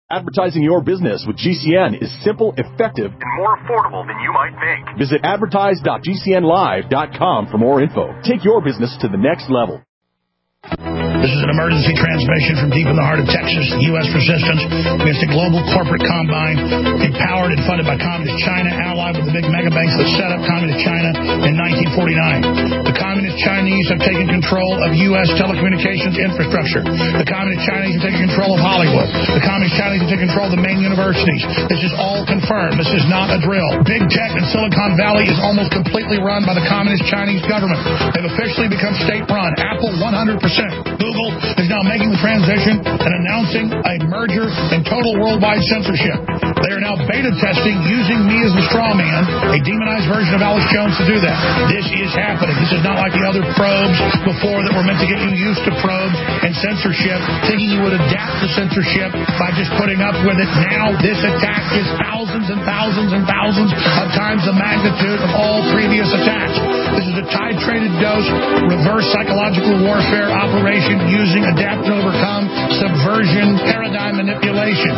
Advertising your business with GCN is simple, effective, and more affordable than you might think. Visit advertise.gcnlive.com for more info. Take your business to the next level. This is an emergency transmission from deep in the heart of Texas. U.S. resistance against a global corporate combine empowered and funded by Communist China, allied with the big mega banks that set up Communist China in 1949. The Communist Chinese have taken control of U.S. telecommunications infrastructure. The Communist Chinese have taken control of Hollywood. The Communist Chinese have taken control of the main universities. This is all confirmed. This is not a drill. Big tech in Silicon Valley is almost completely run by the Communist Chinese government. They've officially become state-run. Apple, 100%. Google is now making the transition and announcing a merger and total worldwide censorship. They are now beta testing using me as the straw man, a demonized version of Alex Jones, to do that. This is happening. This is not like the other probes before that were meant to get you used to probes and censorship, thinking you would adapt to censorship by just putting up with it. Now this attack is thousands and thousands and thousands of times the magnitude of all previous attacks. This is a titrated dose, reverse psychological warfare operation using adapt and overcome subversion paradigm manipulation.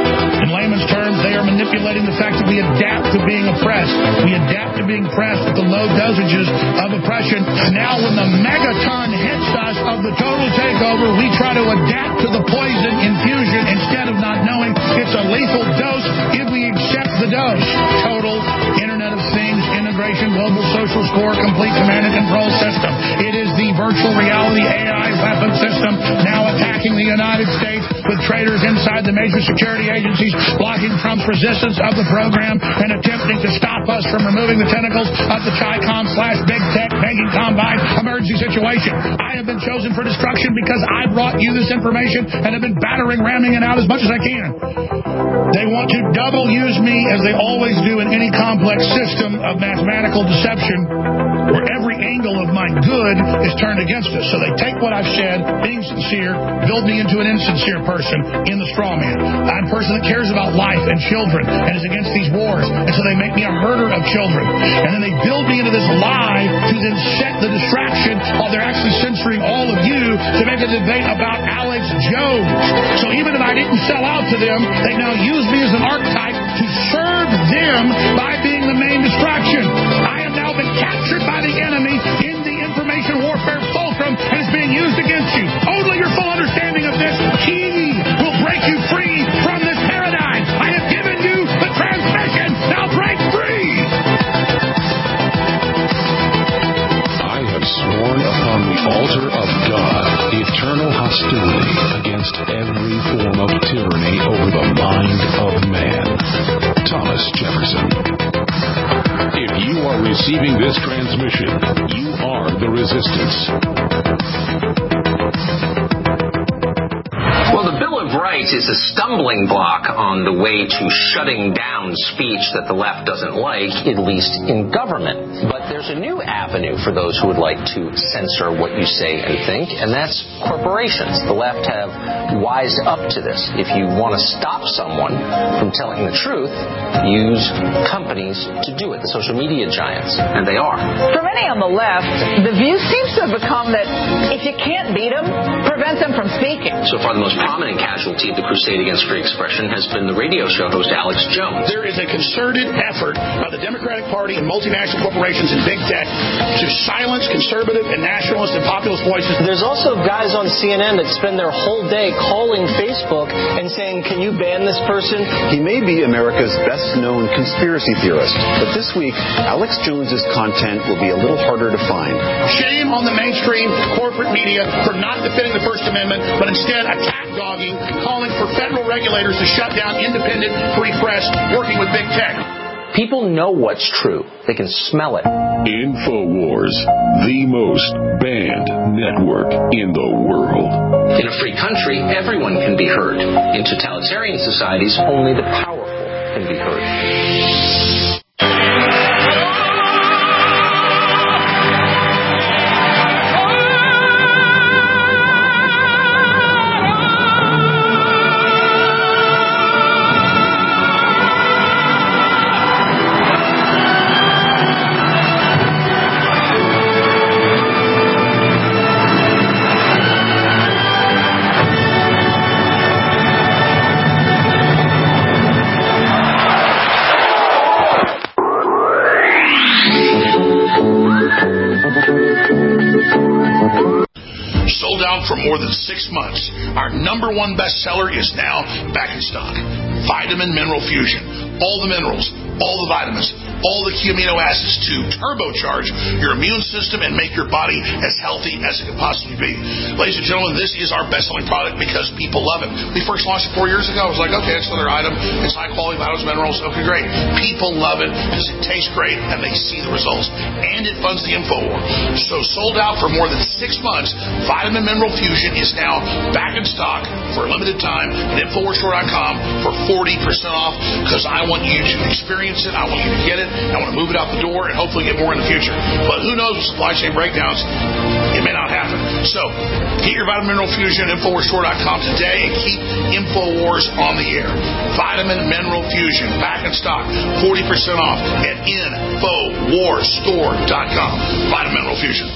In layman's terms, they are manipulating the fact that we adapt to being oppressed. We adapt to being pressed at the low dosages of oppression. Now when the megaton hits us of the total takeover, we try to adapt to the poison infusion instead of not knowing it's a lethal dose if we accept the dose. Total Internet of Things integration, global social score, complete command and control system. It is the virtual reality AI weapon system now attacking the United States with traitors inside the major security agencies, blocking Trump's resistance of the program and attempting to stop us from removing the tentacles of the Chi-Com/Big Tech banking combine emergency situation. I have been chosen for destruction because I brought you this information and have been ramming it out as much as I can. They want to double use me, as they always do in any complex system of mathematical deception, where every angle of my good is turned against us. So they take what I've said, being sincere, build me into an insincere person in the straw man. I'm a person that cares about life and children and is against these wars. And so they make me a herder of children. And then they build me into this lie to then set the distraction while they're actually censoring all of you to make a debate about Alex Jones. So even if I didn't sell out to them, they now use me as an archetype to serve them by being the main distraction. I have now been captured by the enemy in the information warfare fulcrum and is being used against you. Only your full understanding of this key will break you free from this paradigm. I have given you the transmission. Now break free. I have sworn upon the altar of God eternal hostility against every form of tyranny over the mind of man. Thomas Jefferson. If you are receiving this transmission, you are the resistance. Well, the Bill of Rights is a stumbling block on the way to shutting down speech that the left doesn't like, at least in government. But there's a new avenue for those who would like to censor what you say and think, and that's corporations. The left have wised up to this. If you want to stop someone from telling the truth, use companies to do it, the social media giants, and they are. For many on the left, the view seems to have become that if you can't beat them, prevent them from speaking. So far, the most prominent casualty of the crusade against free expression has been the radio show host Alex Jones. There is a concerted effort by the Democratic Party and multinational corporations and big tech to silence conservative and nationalist and populist voices. There's also guys on CNN that spend their whole day calling Facebook and saying, can you ban this person? He may be America's best-known conspiracy theorist, but this week, Alex Jones's content will be a little harder to find. Shame on the mainstream corporate media for not defending the First Amendment, but instead attack-dogging, calling for federal regulators to shut down independent free press working with big tech. People know what's true. They can smell it. InfoWars, the most banned network in the world. In a free country, everyone can be heard. In totalitarian societies, only the powerful can be heard. for more than 6 months. Our number one bestseller is now back in stock. Vitamin Mineral Fusion. All the minerals, all the vitamins, all the key amino acids to turbocharge your immune system and make your body as healthy as it can possibly be. Ladies and gentlemen, this is our best-selling product because people love it. We first launched it 4 years ago. I was like, okay, it's another item. It's high-quality vitamins, minerals. Okay, great. People love it because it tastes great and they see the results. And it funds the InfoWar. So sold out for more than 6 months, Vitamin Mineral Fusion is now back in stock for a limited time at InfoWarsStore.com for 40% off because I want you to experience it. I want you to get it. I want to move it out the door and hopefully get more in the future. But who knows, with supply chain breakdowns, it may not happen. So get your Vitamin Mineral Fusion at InfoWarsStore.com today and keep InfoWars on the air. Vitamin Mineral Fusion, back in stock, 40% off at InfoWarsStore.com. Vitamin Mineral Fusion.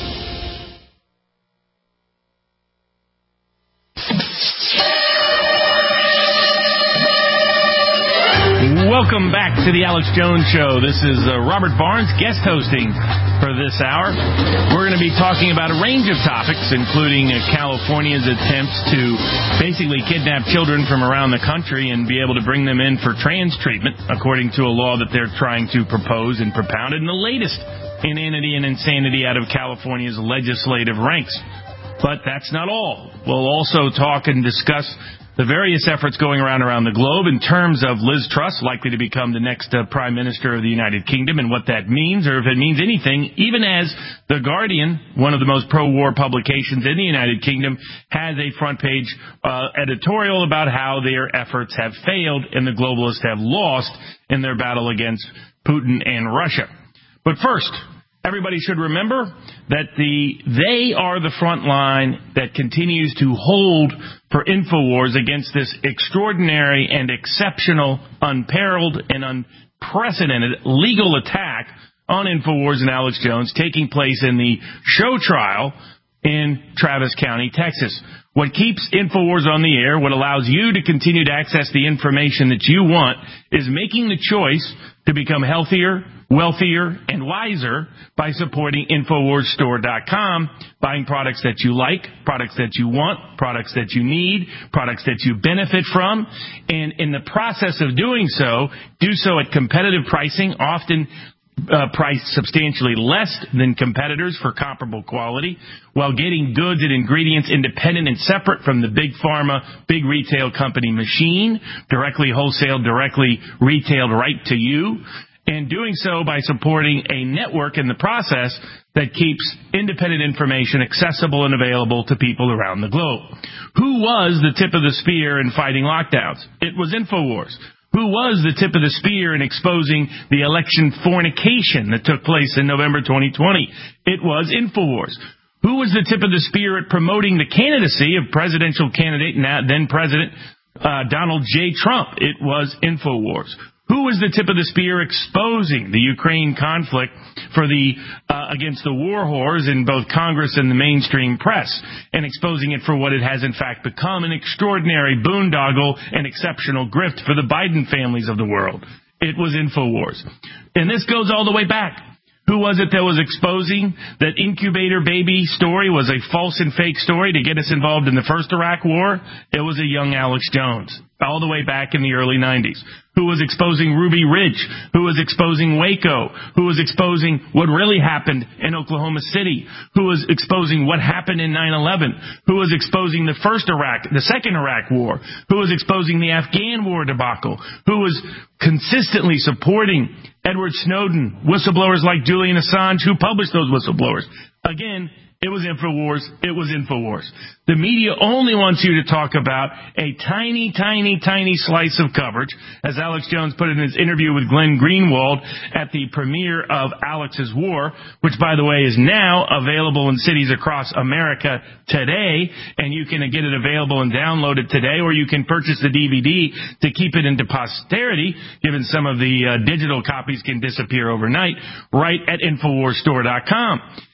Welcome back to the Alex Jones Show. This is Robert Barnes guest hosting for this hour. We're going to be talking about a range of topics, including California's attempts to basically kidnap children from around the country and be able to bring them in for trans treatment, according to a law that they're trying to propose and propound, and the latest inanity and insanity out of California's legislative ranks. But that's not all. We'll also talk and discuss the various efforts going around the globe in terms of Liz Truss likely to become the next Prime Minister of the United Kingdom and what that means, or if it means anything, even as The Guardian, one of the most pro-war publications in the United Kingdom, has a front-page editorial about how their efforts have failed and the globalists have lost in their battle against Putin and Russia. But first, everybody should remember that they are the front line that continues to hold for InfoWars against this extraordinary and exceptional, unparalleled and unprecedented legal attack on InfoWars and Alex Jones taking place in the show trial in Travis County, Texas. What keeps InfoWars on the air, what allows you to continue to access the information that you want, is making the choice to become healthier, wealthier, and wiser by supporting InfoWarsStore.com, buying products that you like, products that you want, products that you need, products that you benefit from, and in the process of doing so, do so at competitive pricing, often priced substantially less than competitors for comparable quality, while getting goods and ingredients independent and separate from the big pharma, big retail company machine, directly wholesaled, directly retailed right to you, and doing so by supporting a network in the process that keeps independent information accessible and available to people around the globe. Who was the tip of the spear in fighting lockdowns? It was InfoWars. Who was the tip of the spear in exposing the election fornication that took place in November 2020? It was InfoWars. Who was the tip of the spear at promoting the candidacy of presidential candidate, then President Donald J. Trump? It was InfoWars. Who was the tip of the spear exposing the Ukraine conflict for against the war whores in both Congress and the mainstream press, and exposing it for what it has in fact become, an extraordinary boondoggle and exceptional grift for the Biden families of the world? It was InfoWars. And this goes all the way back. Who was it that was exposing that incubator baby story was a false and fake story to get us involved in the first Iraq war? It was a young Alex Jones, all the way back in the early 90s. Who was exposing Ruby Ridge? Who was exposing Waco? Who was exposing what really happened in Oklahoma City? Who was exposing what happened in 9/11? Who was exposing the second Iraq war? Who was exposing the Afghan war debacle? Who was consistently supporting Edward Snowden, whistleblowers like Julian Assange, who published those whistleblowers? Again, it was InfoWars. It was InfoWars. The media only wants you to talk about a tiny, tiny, tiny slice of coverage, as Alex Jones put it in his interview with Glenn Greenwald at the premiere of Alex's War, which, by the way, is now available in cities across America today, and you can get it available and download it today, or you can purchase the DVD to keep it into posterity, given some of the digital copies can disappear overnight, right at InfoWarsStore.com.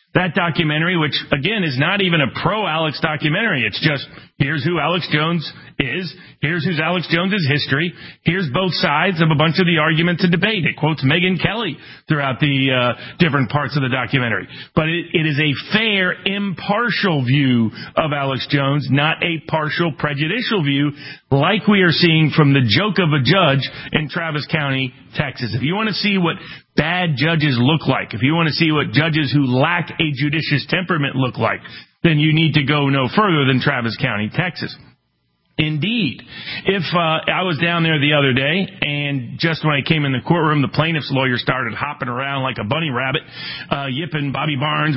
That documentary, which, again, is not even a pro-Alex documentary. It's just, here's who Alex Jones is. Here's who's Alex Jones' history. Here's both sides of a bunch of the arguments and debate. It quotes Megyn Kelly throughout the different parts of the documentary. But it is a fair, impartial view of Alex Jones, not a partial, prejudicial view like we are seeing from the joke of a judge in Travis County, Texas. If you want to see what bad judges look like, if you want to see what judges who lack a judicious temperament look like, then you need to go no further than Travis County, Texas. Indeed. If I was down there the other day, and just when I came in the courtroom, the plaintiff's lawyer started hopping around like a bunny rabbit, yipping Bobby Barnes.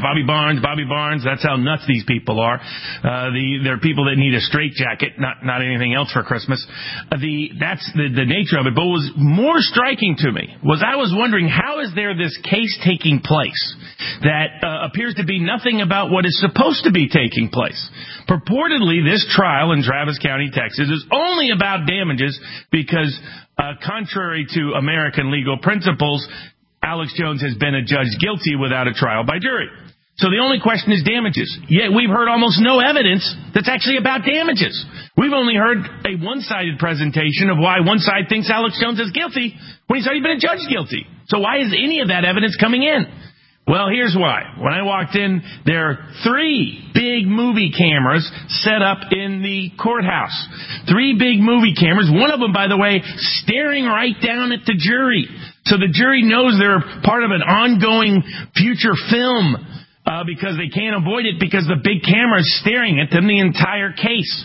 That's how nuts these people are. They're people that need a straitjacket, not anything else for Christmas. That's the nature of it. But what was more striking to me was I was wondering, how is there this case taking place that appears to be nothing about what is supposed to be taking place? Purportedly, this trial in Travis County, Texas, is only about damages because, contrary to American legal principles, Alex Jones has been adjudged guilty without a trial by jury. So the only question is damages. Yet we've heard almost no evidence that's actually about damages. We've only heard a one-sided presentation of why one side thinks Alex Jones is guilty when he's already been adjudged guilty. So why is any of that evidence coming in? Well, here's why. When I walked in, there are 3 big movie cameras set up in the courthouse. 3 big movie cameras, one of them, by the way, staring right down at the jury. So the jury knows they're part of an ongoing future film because they can't avoid it because the big camera is staring at them the entire case.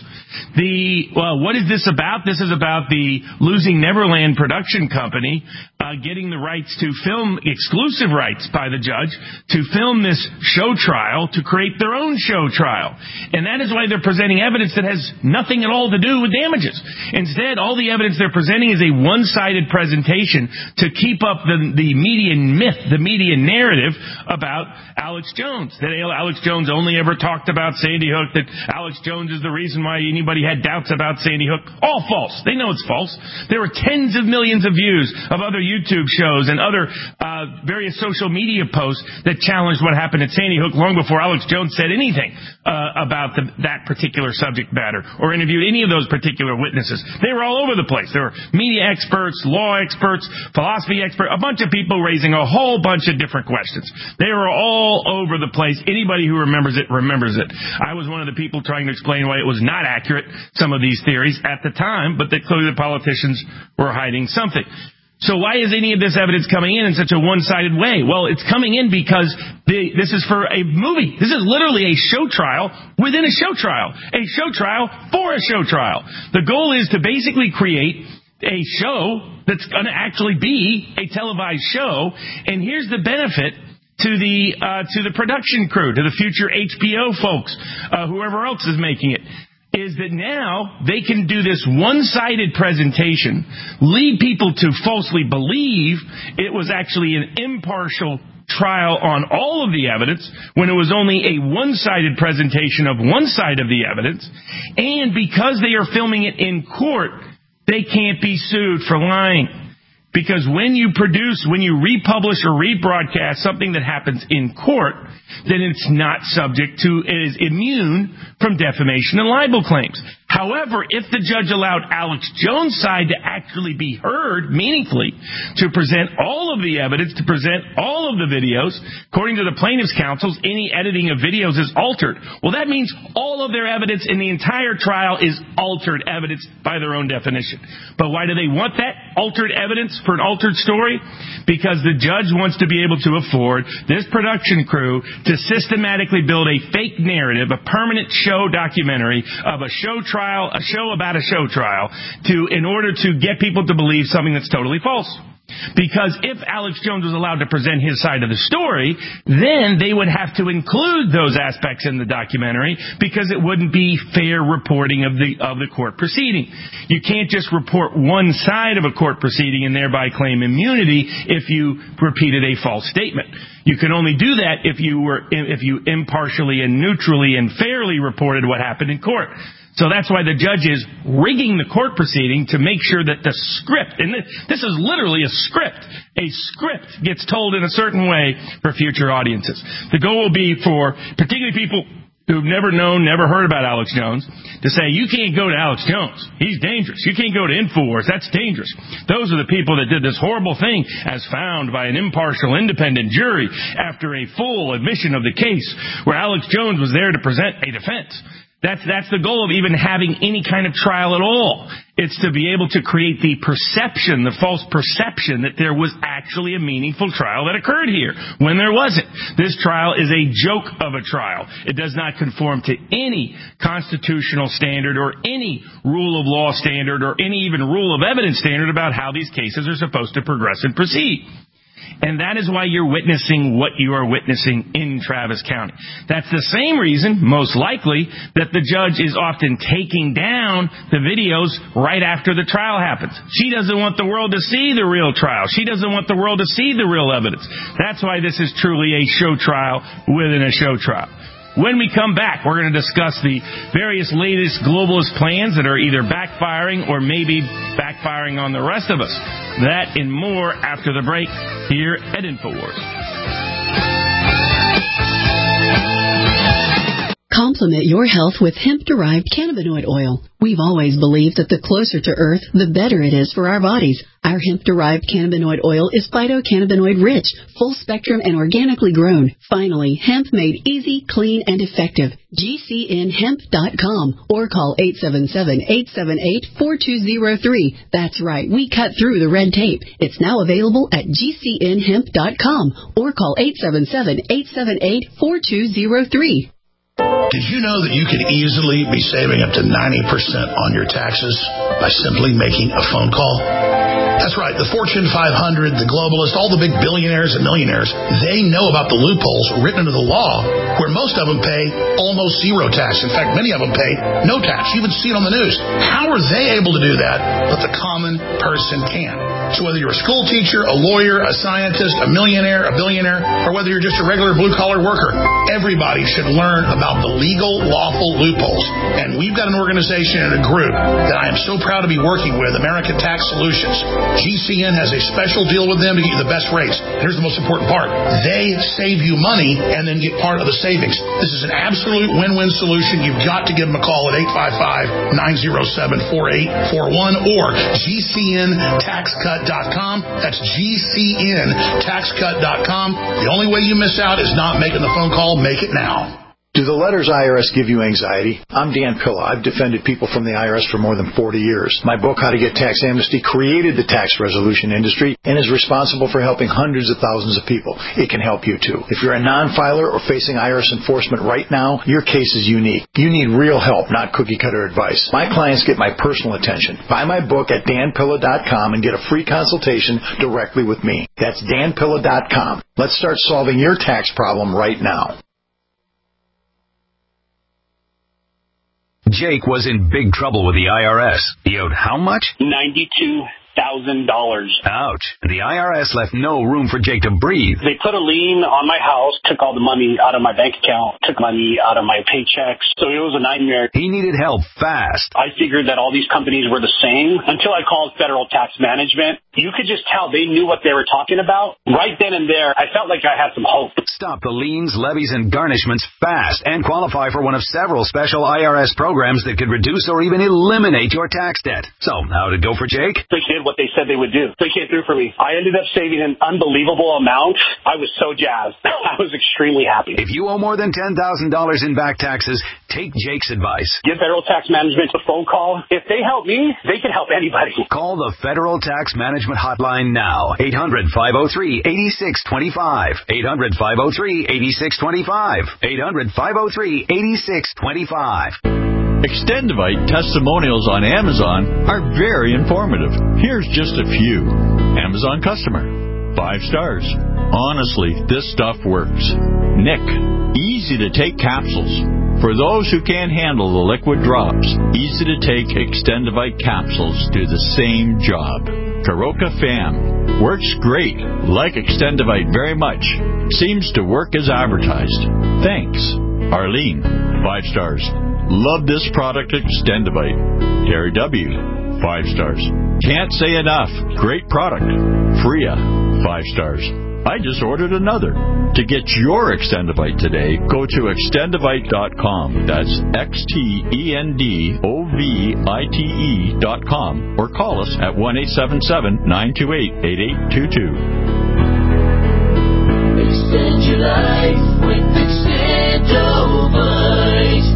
What is this about? This is about the Losing Neverland production company getting the rights to film, exclusive rights by the judge, to film this show trial, to create their own show trial. And that is why they're presenting evidence that has nothing at all to do with damages. Instead, all the evidence they're presenting is a one-sided presentation to keep up the media myth, the media narrative about Alex Jones. That Alex Jones only ever talked about Sandy Hook, that Alex Jones is the reason why anybody had doubts about Sandy Hook. All false. They know it's false. There were tens of millions of views of other YouTube shows and other various social media posts that challenged what happened at Sandy Hook long before Alex Jones said anything about that particular subject matter or interviewed any of those particular witnesses. They were all over the place. There were media experts, law experts, philosophy experts, a bunch of people raising a whole bunch of different questions. They were all over the place. Anybody who remembers it, remembers it. I was one of the people trying to explain why it was not accurate, some of these theories at the time, but that clearly the politicians were hiding something. So why is any of this evidence coming in such a one-sided way? Well, it's coming in because this is for a movie. This is literally a show trial within a show trial. A show trial for a show trial. The goal is to basically create a show that's going to actually be a televised show. And here's the benefit to the production crew, to the future HBO folks, whoever else is making it, is that now they can do this one-sided presentation, lead people to falsely believe it was actually an impartial trial on all of the evidence when it was only a one-sided presentation of one side of the evidence. And because they are filming it in court, they can't be sued for lying. Because when you republish or rebroadcast something that happens in court, then it's not subject to, it is immune from defamation and libel claims. However, if the judge allowed Alex Jones' side to actually be heard meaningfully, to present all of the evidence, to present all of the videos, according to the plaintiff's counsels, any editing of videos is altered. Well, that means all of their evidence in the entire trial is altered evidence by their own definition. But why do they want that altered evidence for an altered story? Because the judge wants to be able to afford this production crew to systematically build a fake narrative, a permanent show documentary of a show trial, a show about a show trial, in order to get people to believe something that's totally false. Because if Alex Jones was allowed to present his side of the story, then they would have to include those aspects in the documentary because it wouldn't be fair reporting of the court proceeding. You can't just report one side of a court proceeding and thereby claim immunity if you repeated a false statement. You can only do that if you impartially and neutrally and fairly reported what happened in court. So that's why the judge is rigging the court proceeding to make sure that the script, and this is literally a script gets told in a certain way for future audiences. The goal will be for particularly people who've never known, never heard about Alex Jones, to say, you can't go to Alex Jones. He's dangerous. You can't go to InfoWars. That's dangerous. Those are the people that did this horrible thing as found by an impartial, independent jury after a full admission of the case where Alex Jones was there to present a defense. That's the goal of even having any kind of trial at all. It's to be able to create the perception, the false perception that there was actually a meaningful trial that occurred here when there wasn't. This trial is a joke of a trial. It does not conform to any constitutional standard or any rule of law standard or any even rule of evidence standard about how these cases are supposed to progress and proceed. And that is why you're witnessing what you are witnessing in Travis County. That's the same reason, most likely, that the judge is often taking down the videos right after the trial happens. She doesn't want the world to see the real trial. She doesn't want the world to see the real evidence. That's why this is truly a show trial within a show trial. When we come back, we're going to discuss the various latest globalist plans that are either backfiring or maybe backfiring on the rest of us. That and more after the break here at InfoWars. Complement your health with hemp-derived cannabinoid oil. We've always believed that the closer to Earth, the better it is for our bodies. Our hemp-derived cannabinoid oil is phytocannabinoid-rich, full-spectrum, and organically grown. Finally, hemp made easy, clean, and effective. GCNhemp.com or call 877-878-4203. That's right, we cut through the red tape. It's now available at GCNhemp.com or call 877-878-4203. Did you know that you could easily be saving up to 90% on your taxes by simply making a phone call? That's right. The Fortune 500, the globalists, all the big billionaires and millionaires, they know about the loopholes written into the law where most of them pay almost zero tax. In fact, many of them pay no tax. You even see it on the news. How are they able to do that, but the common person can't? So whether you're a school teacher, a lawyer, a scientist, a millionaire, a billionaire, or whether you're just a regular blue-collar worker, everybody should learn about the legal, lawful loopholes. And we've got an organization and a group that I am so proud to be working with, American Tax Solutions. GCN has a special deal with them to get you the best rates. Here's the most important part. They save you money and then get part of the savings. This is an absolute win-win solution. You've got to give them a call at 855-907-4841 or GCNTaxCut.com. That's GCNTaxCut.com. The only way you miss out is not making the phone call. Make it now. Do the letters IRS give you anxiety? I'm Dan Pilla. I've defended people from the IRS for more than 40 years. My book, How to Get Tax Amnesty, created the tax resolution industry and is responsible for helping hundreds of thousands of people. It can help you, too. If you're a non-filer or facing IRS enforcement right now, your case is unique. You need real help, not cookie-cutter advice. My clients get my personal attention. Buy my book at danpilla.com and get a free consultation directly with me. That's danpilla.com. Let's start solving your tax problem right now. Jake was in big trouble with the IRS. He owed how much? $92,000. Ouch. The IRS left no room for Jake to breathe. They put a lien on my house, took all the money out of my bank account, took money out of my paychecks. So it was a nightmare. He needed help fast. I figured that all these companies were the same until I called Federal Tax Management. You could just tell they knew what they were talking about. Right then and there, I felt like I had some hope. Stop the liens, levies, and garnishments fast and qualify for one of several special IRS programs that could reduce or even eliminate your tax debt. So, how'd it go for Jake? They did what they said they would do. They came through for me. I ended up saving an unbelievable amount. I was so jazzed. I was extremely happy. If you owe more than $10,000 in back taxes, take Jake's advice. Give Federal Tax Management a phone call. If they help me, they can help anybody. Call the Federal Tax Management Hotline now. 800-503-8625. 800-503-8625. 800-503-8625. Extendivite testimonials on Amazon are very informative. Here's just a few. Amazon customer. 5 stars. Honestly, this stuff works. Nick. Easy to take capsules. For those who can't handle the liquid drops, easy to take Extendivite capsules do the same job. Karoka Fam. Works great. Like Extendivite very much. Seems to work as advertised. Thanks. Arlene. 5 stars. Love this product, Extendivite. Gary W., 5 stars. Can't say enough. Great product. Freya, 5 stars. I just ordered another. To get your Extendivite today, go to extendivite.com. That's XTENDOVITE.com or call us at 1-877-928-8822. Extend your life with Extendovite.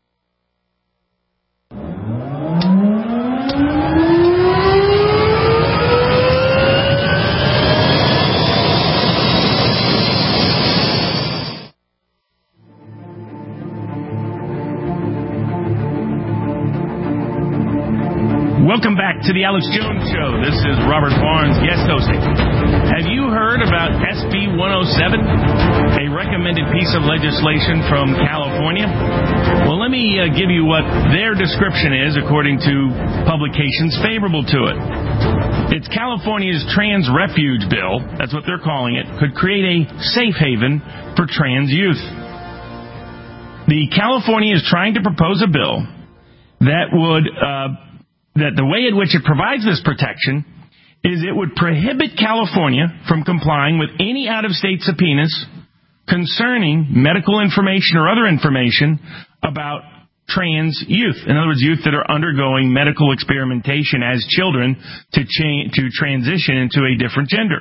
Welcome back to the Alex Jones Show. This is Robert Barnes, guest hosting. Have you heard about SB 107, a recommended piece of legislation from California? Well, let me give you what their description is according to publications favorable to it. It's California's Trans Refuge Bill, that's what they're calling it, could create a safe haven for trans youth. The California is trying to propose a bill that would... that the way in which it provides this protection is it would prohibit California from complying with any out-of-state subpoenas concerning medical information or other information about trans youth. In other words, youth that are undergoing medical experimentation as children to transition into a different gender.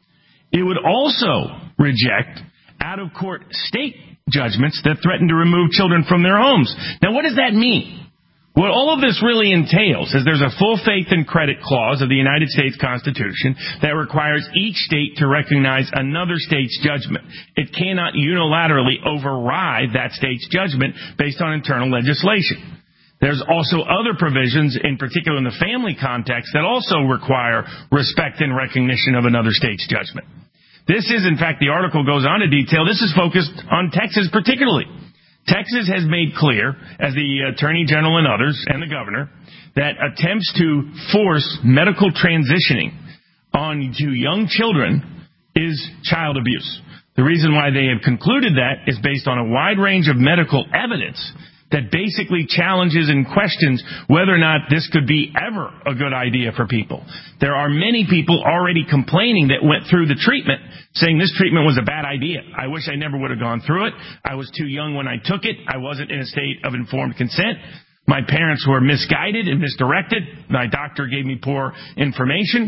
It would also reject out-of-court state judgments that threaten to remove children from their homes. Now, what does that mean? What all of this really entails is there's a full faith and credit clause of the United States Constitution that requires each state to recognize another state's judgment. It cannot unilaterally override that state's judgment based on internal legislation. There's also other provisions, in particular in the family context, that also require respect and recognition of another state's judgment. This is, in fact, the article goes on to detail, this is focused on Texas particularly. Texas has made clear, as the Attorney General and others, and the governor, that attempts to force medical transitioning onto young children is child abuse. The reason why they have concluded that is based on a wide range of medical evidence that basically challenges and questions whether or not this could be ever a good idea for people. There are many people already complaining that went through the treatment, saying this treatment was a bad idea. I wish I never would have gone through it. I was too young when I took it. I wasn't in a state of informed consent. My parents were misguided and misdirected. My doctor gave me poor information.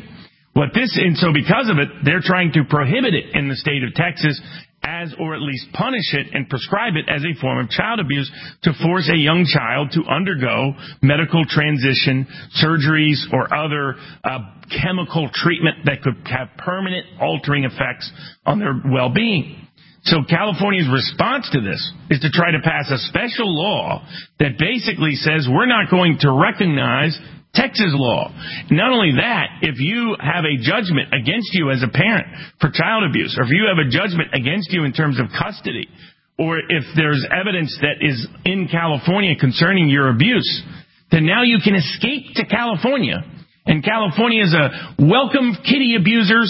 And so because of it, they're trying to prohibit it in the state of Texas or at least punish it and prescribe it as a form of child abuse to force a young child to undergo medical transition, surgeries, or other chemical treatment that could have permanent altering effects on their well-being. So California's response to this is to try to pass a special law that basically says we're not going to recognize Texas law. Not only that, if you have a judgment against you as a parent for child abuse, or if you have a judgment against you in terms of custody, or if there's evidence that is in California concerning your abuse, then now you can escape to California. And California is a welcome kitty abusers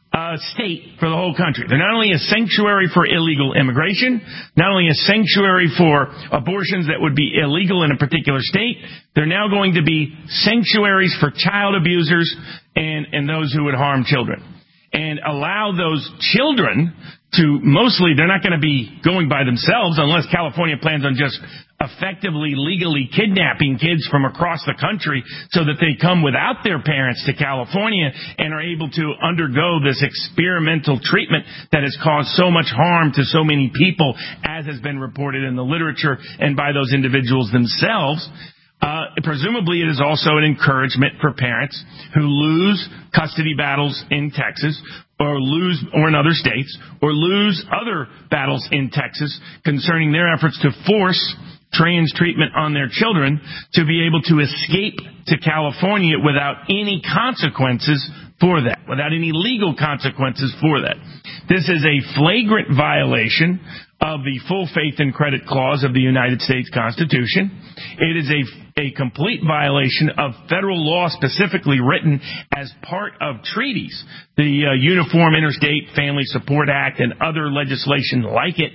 state for the whole country. They're not only a sanctuary for illegal immigration, not only a sanctuary for abortions that would be illegal in a particular state, they're now going to be sanctuaries for child abusers and those who would harm children. And allow those children to they're not going to be going by themselves unless California plans on just effectively legally kidnapping kids from across the country so that they come without their parents to California and are able to undergo this experimental treatment that has caused so much harm to so many people, as has been reported in the literature and by those individuals themselves. Presumably it is also an encouragement for parents who lose custody battles in Texas or in other states or lose other battles in Texas concerning their efforts to force trans treatment on their children to be able to escape to California without any consequences for that, without any legal consequences for that. This is a flagrant violation of the full faith and credit clause of the United States Constitution. It is a complete violation of federal law specifically written as part of treaties, the Uniform Interstate Family Support Act and other legislation like it.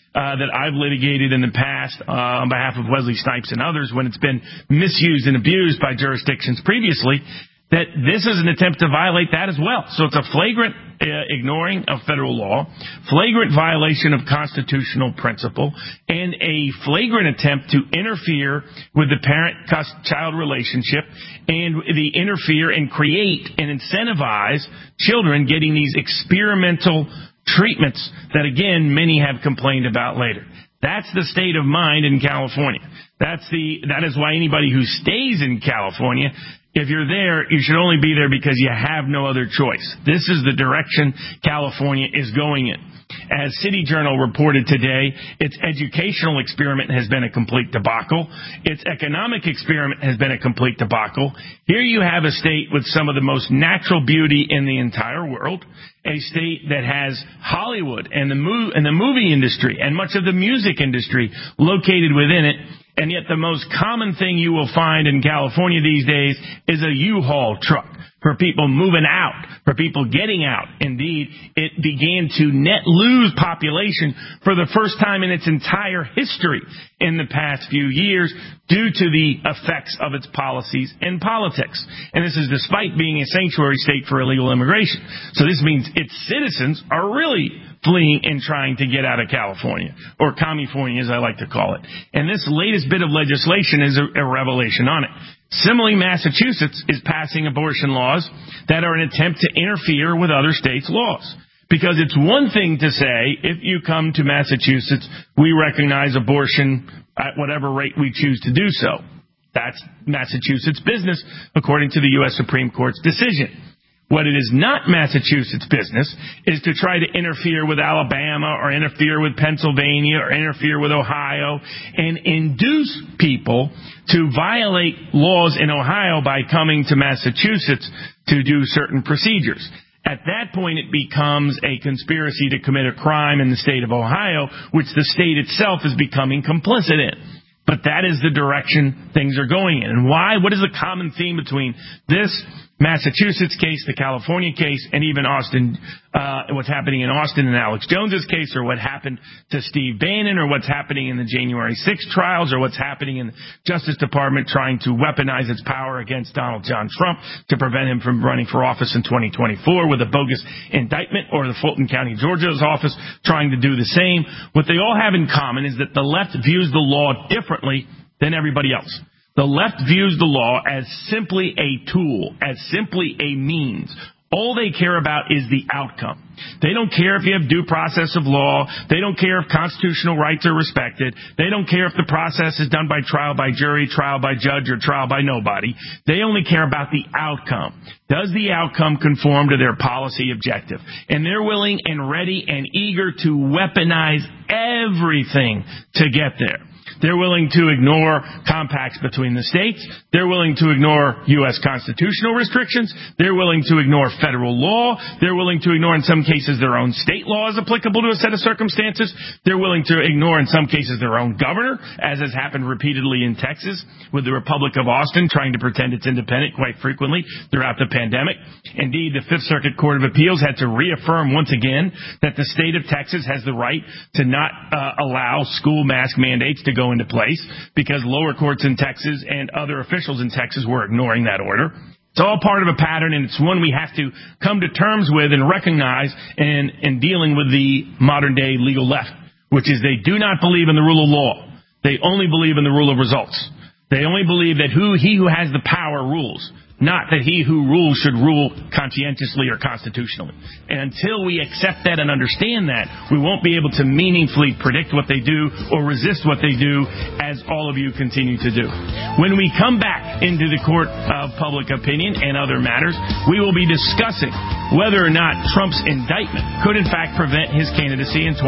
that I've litigated in the past on behalf of Wesley Snipes and others when it's been misused and abused by jurisdictions previously, that this is an attempt to violate that as well. So it's a flagrant ignoring of federal law, flagrant violation of constitutional principle, and a flagrant attempt to interfere with the parent-child relationship and the interfere and create and incentivize children getting these experimental treatments that, again, many have complained about later. That's the state of mind in California. That is why anybody who stays in California, if you're there, you should only be there because you have no other choice. This is the direction California is going in. As City Journal reported today, its educational experiment has been a complete debacle. Its economic experiment has been a complete debacle. Here you have a state with some of the most natural beauty in the entire world, a state that has Hollywood and the movie industry and much of the music industry located within it. And yet the most common thing you will find in California these days is a U-Haul truck for people moving out, for people getting out. Indeed, it began to net lose population for the first time in its entire history in the past few years due to the effects of its policies and politics. And this is despite being a sanctuary state for illegal immigration. So this means its citizens are really fleeing and trying to get out of California, or California as I like to call it. And this latest bit of legislation is a revelation on it. Similarly, Massachusetts is passing abortion laws that are an attempt to interfere with other states' laws. Because it's one thing to say, if you come to Massachusetts, we recognize abortion at whatever rate we choose to do so. That's Massachusetts' business, according to the U.S. Supreme Court's decision. What it is not Massachusetts' business is to try to interfere with Alabama or interfere with Pennsylvania or interfere with Ohio and induce people to violate laws in Ohio by coming to Massachusetts to do certain procedures. At that point, it becomes a conspiracy to commit a crime in the state of Ohio, which the state itself is becoming complicit in. But that is the direction things are going in. And why? What is the common theme between this Massachusetts case, the California case, and even Austin, what's happening in Austin and Alex Jones's case, or what happened to Steve Bannon, or what's happening in the January 6th trials, or what's happening in the Justice Department trying to weaponize its power against Donald John Trump to prevent him from running for office in 2024 with a bogus indictment, or the Fulton County, Georgia's office trying to do the same. What they all have in common is that the left views the law differently than everybody else. The left views the law as simply a tool, as simply a means. All they care about is the outcome. They don't care if you have due process of law. They don't care if constitutional rights are respected. They don't care if the process is done by trial by jury, trial by judge, or trial by nobody. They only care about the outcome. Does the outcome conform to their policy objective? And they're willing and ready and eager to weaponize everything to get there. They're willing to ignore compacts between the states. They're willing to ignore U.S. constitutional restrictions. They're willing to ignore federal law. They're willing to ignore, in some cases, their own state laws applicable to a set of circumstances. They're willing to ignore, in some cases, their own governor, as has happened repeatedly in Texas with the Republic of Austin trying to pretend it's independent quite frequently throughout the pandemic. Indeed, the Fifth Circuit Court of Appeals had to reaffirm once again that the state of Texas has the right to not allow school mask mandates to go into place because lower courts in Texas and other officials in Texas were ignoring that order. It's all part of a pattern, and it's one we have to come to terms with and recognize in dealing with the modern-day legal left, which is they do not believe in the rule of law. They only believe in the rule of results. They only believe that he who has the power rules, not that he who rules should rule conscientiously or constitutionally. And until we accept that and understand that, we won't be able to meaningfully predict what they do or resist what they do, as all of you continue to do. When we come back into the court of public opinion and other matters, we will be discussing whether or not Trump's indictment could in fact prevent his candidacy in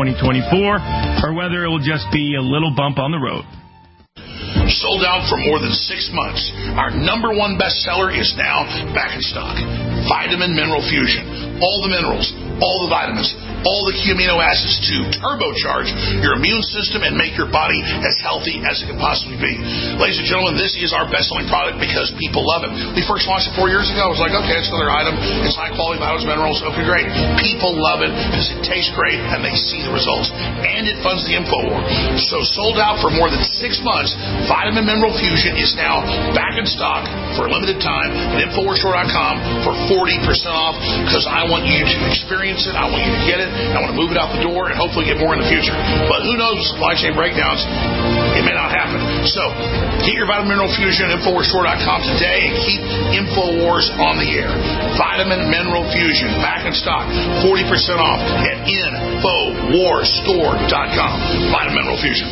2024, or whether it will just be a little bump on the road. Sold out for more than 6 months. Our number one bestseller is now back in stock. Vitamin Mineral Fusion. All the minerals, all the vitamins, all the key amino acids to turbocharge your immune system and make your body as healthy as it can possibly be. Ladies and gentlemen, this is our best-selling product because people love it. We first launched it 4 years ago. I was like, okay, it's another item. It's high-quality vitamins, minerals. Okay, great. People love it because it tastes great and they see the results. And it funds the InfoWar. So sold out for more than 6 months, Vitamin Mineral Fusion is now back in stock for a limited time at InfoWarsStore.com for 40% off because I want you to experience it. I want you to get it. I want to move it out the door and hopefully get more in the future. But who knows, supply chain breakdowns, it may not happen. So get your Vitamin Mineral Fusion at InfoWarsStore.com today and keep InfoWars on the air. Vitamin Mineral Fusion back in stock, 40% off at InfoWarsStore.com. Vitamin Mineral Fusion.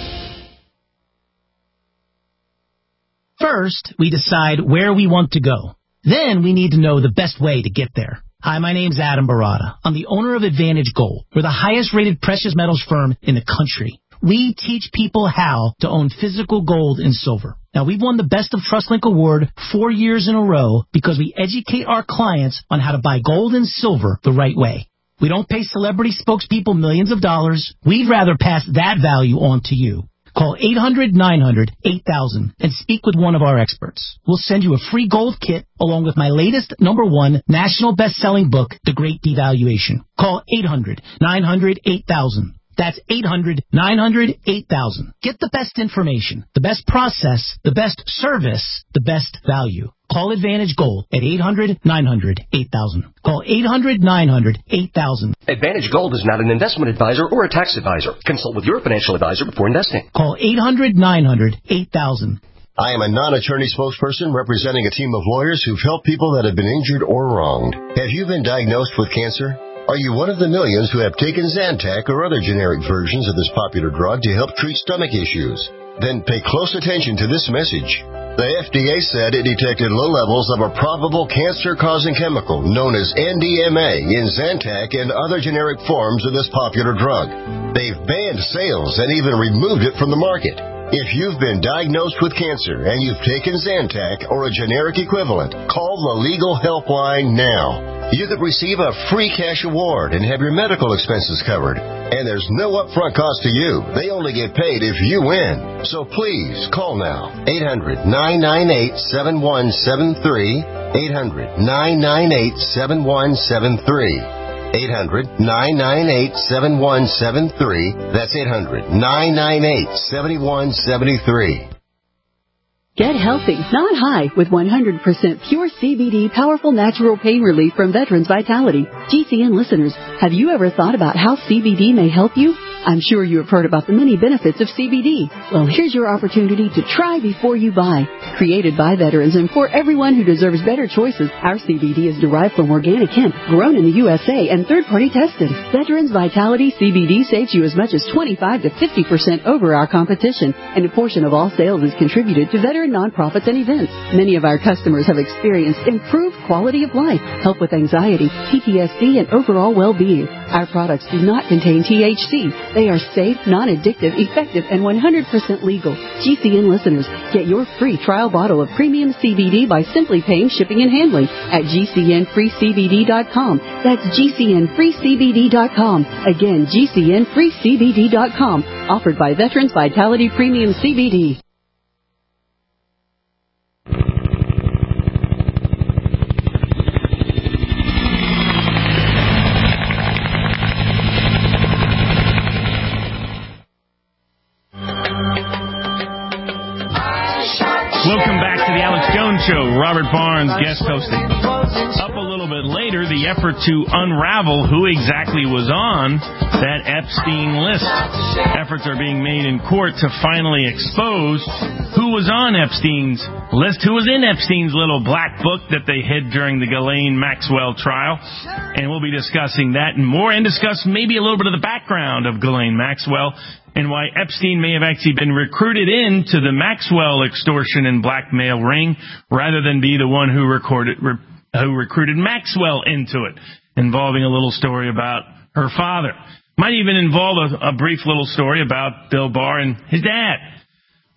First, we decide where we want to go. Then we need to know the best way to get there. Hi, my name's Adam Barada. I'm the owner of Advantage Gold. We're the highest-rated precious metals firm in the country. We teach people how to own physical gold and silver. Now, we've won the Best of TrustLink Award 4 years in a row because we educate our clients on how to buy gold and silver the right way. We don't pay celebrity spokespeople millions of dollars. We'd rather pass that value on to you. Call 800-900-8000 and speak with one of our experts. We'll send you a free gold kit along with my latest #1 national best-selling book, The Great Devaluation. Call 800-900-8000. That's 800-900-8000. Get the best information, the best process, the best service, the best value. Call Advantage Gold at 800-900-8000. Call 800-900-8000. Advantage Gold is not an investment advisor or a tax advisor. Consult with your financial advisor before investing. Call 800-900-8000. I am a non-attorney spokesperson representing a team of lawyers who've helped people that have been injured or wronged. Have you been diagnosed with cancer? Are you one of the millions who have taken Zantac or other generic versions of this popular drug to help treat stomach issues? Then pay close attention to this message. The FDA said it detected low levels of a probable cancer-causing chemical known as NDMA in Zantac and other generic forms of this popular drug. They've banned sales and even removed it from the market. If you've been diagnosed with cancer and you've taken Zantac or a generic equivalent, call the Legal Helpline now. You could receive a free cash award and have your medical expenses covered. And there's no upfront cost to you. They only get paid if you win. So please, call now. 800-998-7173. 800-998-7173. 800-998-7173. That's 800-998-7173. Get healthy, not high, with 100% pure CBD powerful natural pain relief from Veterans Vitality. GCN listeners, have you ever thought about how CBD may help you? I'm sure you have heard about the many benefits of CBD. Well, here's your opportunity to try before you buy. Created by veterans and for everyone who deserves better choices, our CBD is derived from organic hemp, grown in the USA, and third-party tested. Veterans Vitality CBD saves you as much as 25 to 50% over our competition, and a portion of all sales is contributed to veteran nonprofits and events. Many of our customers have experienced improved quality of life, help with anxiety, PTSD, and overall well-being. Our products do not contain THC. They are safe, non-addictive, effective, and 100% legal. GCN listeners, get your free trial bottle of premium CBD by simply paying shipping and handling at GCNFreeCBD.com. That's GCNFreeCBD.com. Again, GCNFreeCBD.com. Offered by Veterans Vitality Premium CBD. Welcome back to the Alex Jones Show. Robert Barnes guest hosting. Up a little bit later, the effort to unravel who exactly was on that Epstein list. Efforts are being made in court to finally expose who was on Epstein's list, who was in Epstein's little black book that they hid during the Ghislaine Maxwell trial. And we'll be discussing that and more, and discuss maybe a little bit of the background of Ghislaine Maxwell and why Epstein may have actually been recruited into the Maxwell extortion and blackmail ring rather than be the one who recruited Maxwell into it, involving a little story about her father. Might even involve a brief little story about Bill Barr and his dad.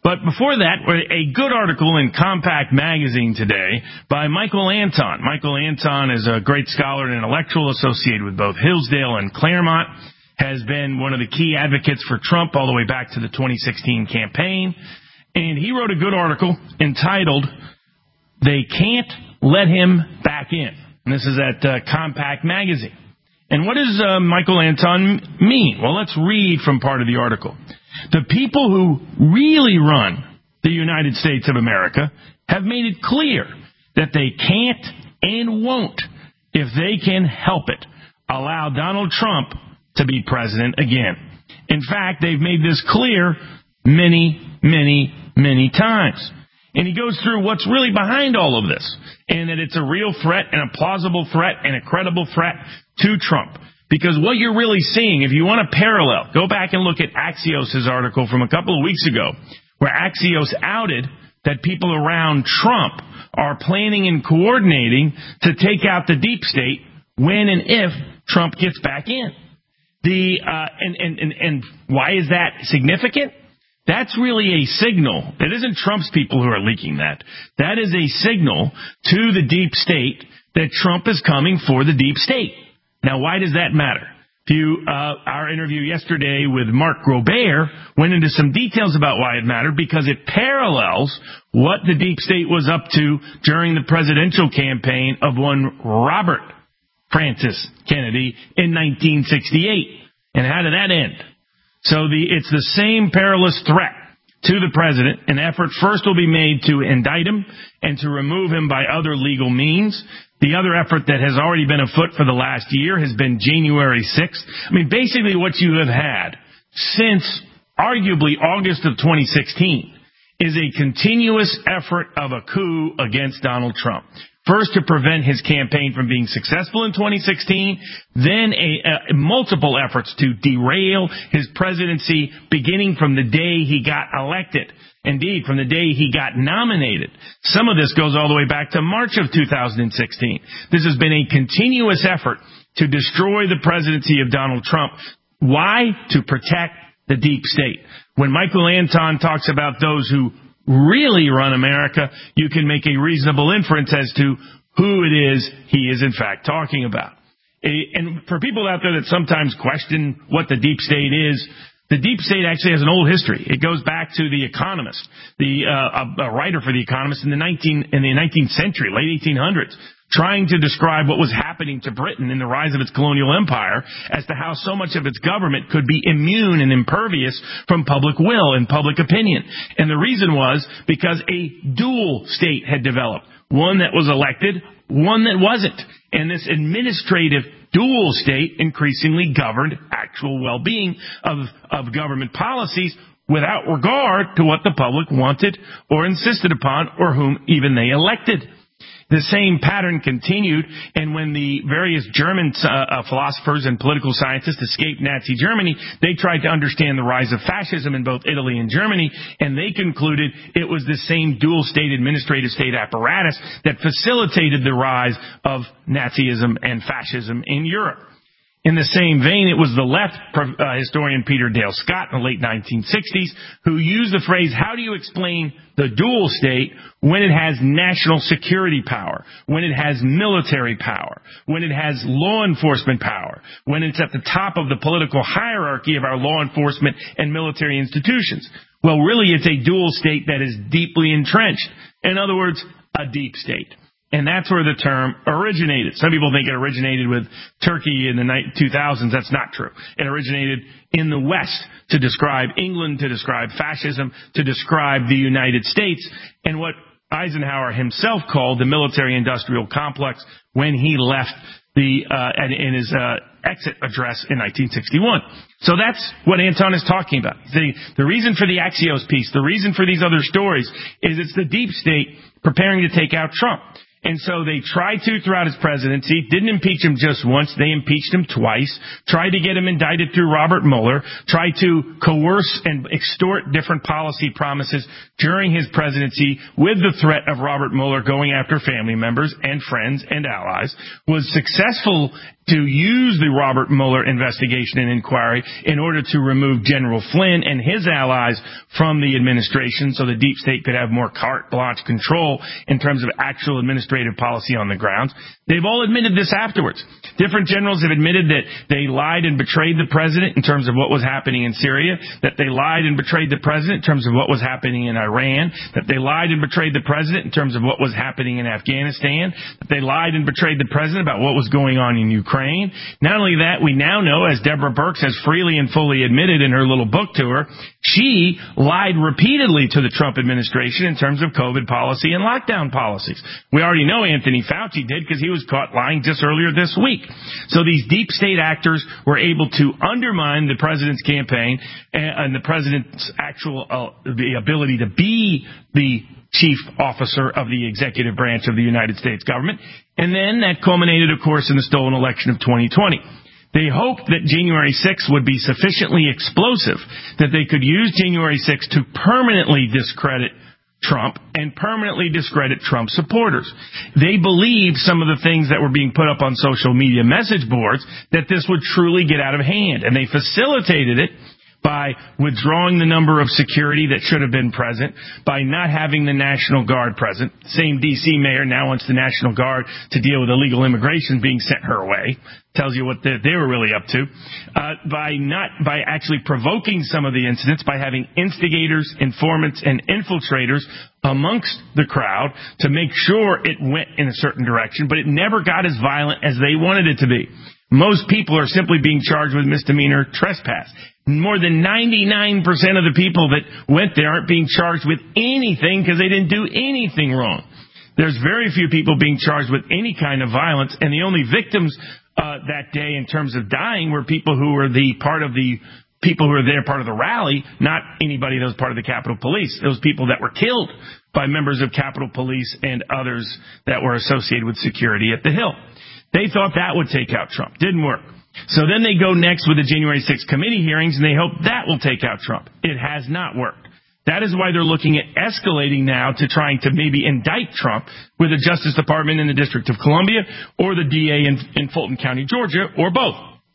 But before that, a good article in Compact Magazine today by Michael Anton. Michael Anton is a great scholar and intellectual associated with both Hillsdale and Claremont, has been one of the key advocates for Trump all the way back to the 2016 campaign. And he wrote a good article entitled, "They Can't Let Him Back In." And this is at Compact Magazine. And what does Michael Anton mean? Well, let's read from part of the article. The people who really run the United States of America have made it clear that they can't and won't, if they can help it, allow Donald Trump to be president again. In fact, they've made this clear many, many, many times. And he goes through what's really behind all of this, and that it's a real threat and a plausible threat and a credible threat to Trump. Because what you're really seeing, if you want to parallel, go back and look at Axios' article from a couple of weeks ago, where Axios outed that people around Trump are planning and coordinating to take out the deep state when and if Trump gets back in. And why is that significant? That's really a signal. It isn't Trump's people who are leaking that. That is a signal to the deep state that Trump is coming for the deep state. Now, why does that matter? Our interview yesterday with Mark Grobert went into some details about why it mattered, because it parallels what the deep state was up to during the presidential campaign of one Robert Francis Kennedy in 1968. And how did that end? So it's the same perilous threat to the president. An effort first will be made to indict him and to remove him by other legal means. The other effort that has already been afoot for the last year has been January 6th. I mean, basically what you have had since arguably August of 2016 is a continuous effort of a coup against Donald Trump. First, to prevent his campaign from being successful in 2016, then multiple efforts to derail his presidency beginning from the day he got elected. Indeed, from the day he got nominated. Some of this goes all the way back to March of 2016. This has been a continuous effort to destroy the presidency of Donald Trump. Why? To protect the deep state. When Michael Anton talks about those who really run America, you can make a reasonable inference as to who it is he is in fact talking about. And for people out there that sometimes question what the deep state is, the deep state actually has an old history. It goes back to The Economist, a writer for The Economist in the 19th century, late 1800s, trying to describe what was happening to Britain in the rise of its colonial empire as to how so much of its government could be immune and impervious from public will and public opinion. And the reason was because a dual state had developed, one that was elected, one that wasn't. And this administrative dual state increasingly governed actual well-being of government policies without regard to what the public wanted or insisted upon or whom even they elected. The same pattern continued, and when the various German philosophers and political scientists escaped Nazi Germany, they tried to understand the rise of fascism in both Italy and Germany, and they concluded it was the same dual-state administrative state apparatus that facilitated the rise of Nazism and fascism in Europe. In the same vein, it was the left historian Peter Dale Scott in the late 1960s who used the phrase, how do you explain the dual state when it has national security power, when it has military power, when it has law enforcement power, when it's at the top of the political hierarchy of our law enforcement and military institutions? Well, really, it's a dual state that is deeply entrenched. In other words, a deep state. And that's where the term originated. Some people think it originated with Turkey in the 2000s. That's not true. It originated in the West to describe England, to describe fascism, to describe the United States, and what Eisenhower himself called the military-industrial complex when he left in his exit address in 1961. So that's what Anton is talking about. The reason for the Axios piece, the reason for these other stories, is it's the deep state preparing to take out Trump. And so they tried to throughout his presidency, didn't impeach him just once, they impeached him twice, tried to get him indicted through Robert Mueller, tried to coerce and extort different policy promises during his presidency with the threat of Robert Mueller going after family members and friends and allies, was successful to use the Robert Mueller investigation and inquiry in order to remove General Flynn and his allies from the administration so the deep state could have more carte blanche control in terms of actual administrative policy on the ground. They've all admitted this afterwards. Different generals have admitted that they lied and betrayed the president in terms of what was happening in Syria, that they lied and betrayed the president in terms of what was happening in Iran, that they lied and betrayed the president in terms of what was happening in Afghanistan, that they lied and betrayed the president about what was going on in Ukraine. Not only that, we now know, as Deborah Birx has freely and fully admitted in her little book tour, she lied repeatedly to the Trump administration in terms of COVID policy and lockdown policies. We already know Anthony Fauci did because he was caught lying just earlier this week. So these deep state actors were able to undermine the president's campaign and the president's actual the ability to be the chief officer of the executive branch of the United States government. And then that culminated, of course, in the stolen election of 2020. They hoped that January 6th would be sufficiently explosive that they could use January 6th to permanently discredit Trump and permanently discredit Trump supporters. They believed some of the things that were being put up on social media message boards that this would truly get out of hand, and they facilitated it by withdrawing the number of security that should have been present, by not having the National Guard present. Same D.C. mayor now wants the National Guard to deal with illegal immigration being sent her way. Tells you what they were really up to. By actually provoking some of the incidents, by having instigators, informants, and infiltrators amongst the crowd to make sure it went in a certain direction, but it never got as violent as they wanted it to be. Most people are simply being charged with misdemeanor trespass. More than 99% of the people that went there aren't being charged with anything because they didn't do anything wrong. There's very few people being charged with any kind of violence, and the only victims that day in terms of dying were people who were part of the rally, not anybody that was part of the Capitol Police. Those people that were killed by members of Capitol Police and others that were associated with security at the Hill. They thought that would take out Trump. Didn't work. So then they go next with the January 6th committee hearings, and they hope that will take out Trump. It has not worked. That is why they're looking at escalating now to trying to maybe indict Trump with the Justice Department in the District of Columbia or the DA in Fulton County, Georgia, or both.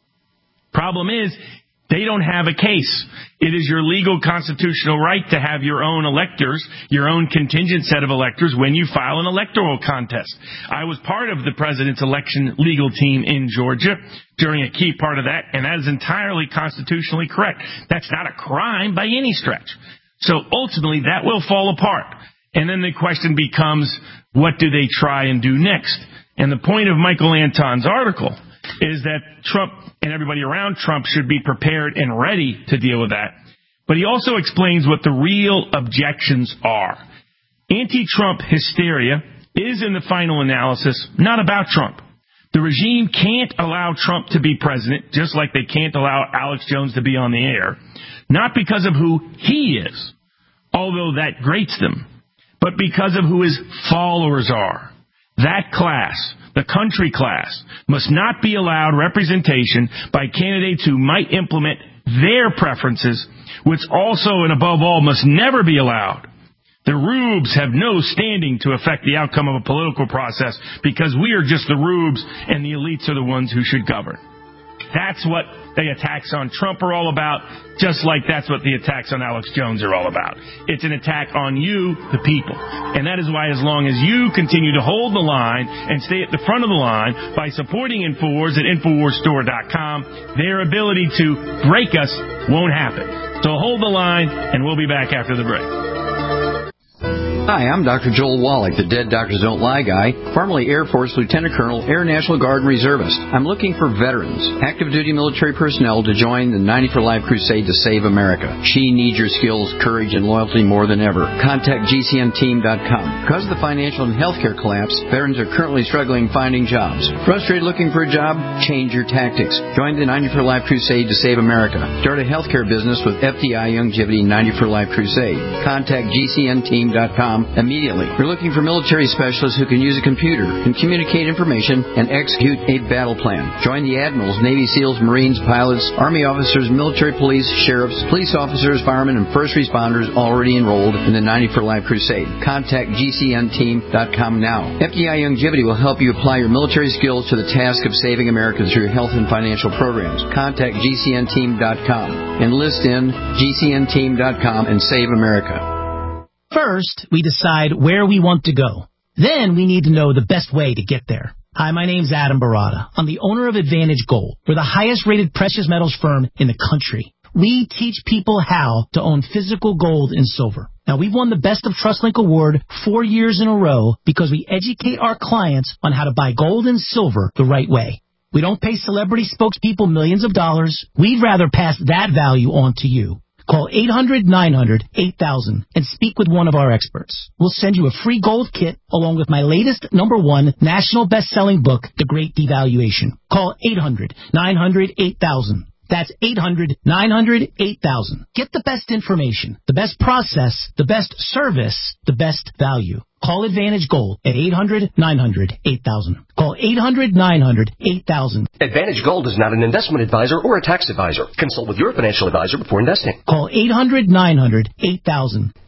Problem is, they don't have a case. It is your legal constitutional right to have your own electors, your own contingent set of electors when you file an electoral contest. I was part of the president's election legal team in Georgia during a key part of that, and that is entirely constitutionally correct. That's not a crime by any stretch. So ultimately, that will fall apart. And then the question becomes, what do they try and do next? And the point of Michael Anton's article is that Trump and everybody around Trump should be prepared and ready to deal with that. But he also explains what the real objections are. Anti-Trump hysteria is, in the final analysis, not about Trump. The regime can't allow Trump to be president, just like they can't allow Alex Jones to be on the air, not because of who he is, although that grates them, but because of who his followers are. That class, the country class, must not be allowed representation by candidates who might implement their preferences, which also and above all must never be allowed. The rubes have no standing to affect the outcome of a political process because we are just the rubes and the elites are the ones who should govern. That's what the attacks on Trump are all about, just like that's what the attacks on Alex Jones are all about. It's an attack on you, the people. And that is why as long as you continue to hold the line and stay at the front of the line by supporting InfoWars at InfoWarsStore.com, their ability to break us won't happen. So hold the line, and we'll be back after the break. Hi, I'm Dr. Joel Wallach, the Dead Doctors Don't Lie guy, formerly Air Force Lieutenant Colonel, Air National Guard Reservist. I'm looking for veterans, active duty military personnel to join the 90 for Life crusade to save America. She needs your skills, courage, and loyalty more than ever. Contact GCNteam.com. Because of the financial and healthcare collapse, veterans are currently struggling finding jobs. Frustrated looking for a job? Change your tactics. Join the 90 for Life crusade to save America. Start a healthcare business with FDI Longevity 90 for Life crusade. Contact GCNteam.com. militaryproject.com immediately. You're looking for military specialists who can use a computer, can communicate information, and execute a battle plan. Join the admirals, Navy SEALs, Marines, pilots, Army officers, military police, sheriffs, police officers, firemen, and first responders already enrolled in the 90 for Life Crusade. Contact GCNteam.com now. FDI Longevity will help you apply your military skills to the task of saving America through health and financial programs. Contact GCNteam.com. Enlist in GCNteam.com and save America. First, we decide where we want to go. Then we need to know the best way to get there. Hi, my name's Adam Barada. I'm the owner of Advantage Gold. We're the highest-rated precious metals firm in the country. We teach people how to own physical gold and silver. Now, we've won the Best of TrustLink Award 4 years in a row because we educate our clients on how to buy gold and silver the right way. We don't pay celebrity spokespeople millions of dollars. We'd rather pass that value on to you. Call 800-900-8000 and speak with one of our experts. We'll send you a free gold kit along with my latest #1 national best-selling book, The Great Devaluation. Call 800-900-8000. That's 800-900-8000. Get the best information, the best process, the best service, the best value. Call Advantage Gold at 800-900-8000. Call 800-900-8000. Advantage Gold is not an investment advisor or a tax advisor. Consult with your financial advisor before investing. Call 800-900-8000.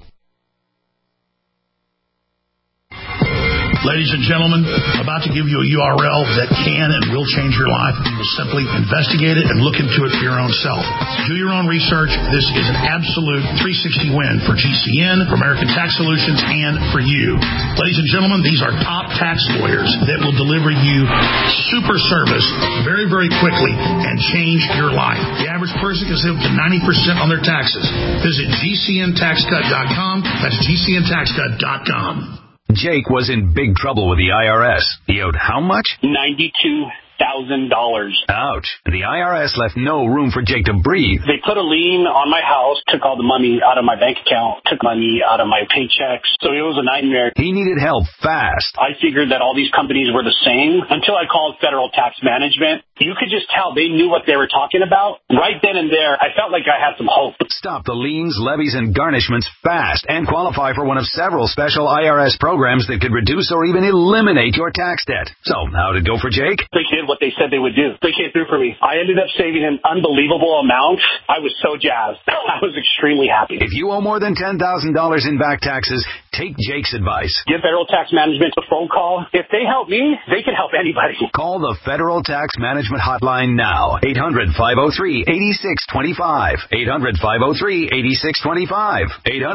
Ladies and gentlemen, about to give you a URL that can and will change your life. You will simply investigate it and look into it for your own self. Do your own research. This is an absolute 360 win for GCN, for American Tax Solutions, and for you. Ladies and gentlemen, these are top tax lawyers that will deliver you super service very, very quickly and change your life. The average person can save up to 90% on their taxes. Visit GCNTaxCut.com. That's GCNTaxCut.com. Jake was in big trouble with the IRS. He owed how much? $92,000. Ouch. The IRS left no room for Jake to breathe. They put a lien on my house, took all the money out of my bank account, took money out of my paychecks. So it was a nightmare. He needed help fast. I figured that all these companies were the same until I called Federal Tax Management. You could just tell they knew what they were talking about. Right then and there, I felt like I had some hope. Stop the liens, levies, and garnishments fast and qualify for one of several special IRS programs that could reduce or even eliminate your tax debt. So, how'd it go for Jake? They did what they said they would do. They came through for me. I ended up saving an unbelievable amount. I was so jazzed. I was extremely happy. If you owe more than $10,000 in back taxes, take Jake's advice. Give Federal Tax Management a phone call. If they help me, they can help anybody. Call the Federal Tax Management Hotline now. 800-503-8625. 800-503-8625.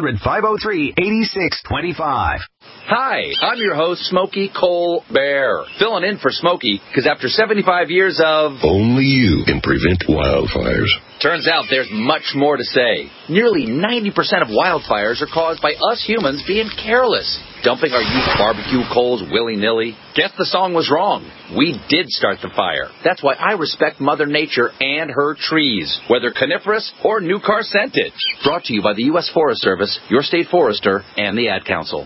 800-503-8625. Hi, I'm your host, Smokey Colbert, filling in for Smokey, because after 75 years of... Only you can prevent wildfires. Turns out there's much more to say. Nearly 90% of wildfires are caused by us humans being careless, dumping our used barbecue coals willy-nilly. Guess the song was wrong. We did start the fire. That's why I respect Mother Nature and her trees, whether coniferous or new car scented. Brought to you by the U.S. Forest Service, your state forester, and the Ad Council.